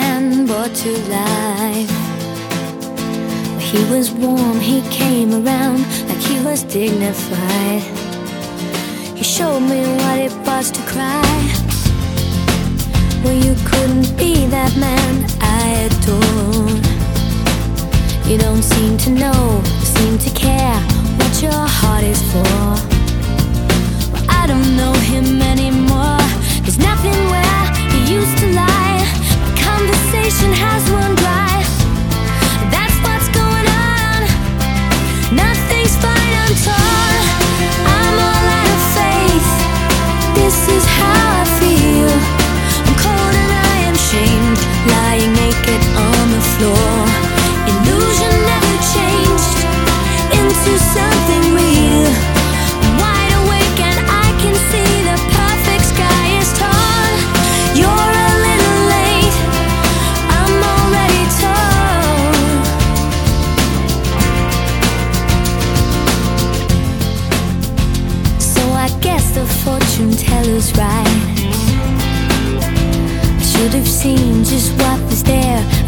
man brought to life. He was warm, he came around like he was dignified. He showed me what it was to cry. Well, you couldn't be that man I adored. You don't seem to know, seem to care what your heart is for. Well, I don't know him anymore. There's nothing where he used to lie. My conversation has run dry. That's what's going on. Nothing's fine, I'm torn. I'm all out of faith. This is how I feel. I'm cold and I am shamed, lying naked on the floor. Illusion never changed into something real. I'm wide awake and I can see the perfect sky is torn. You're a little late, I'm already torn. So I guess the fortune teller's right. I should have seen just what was there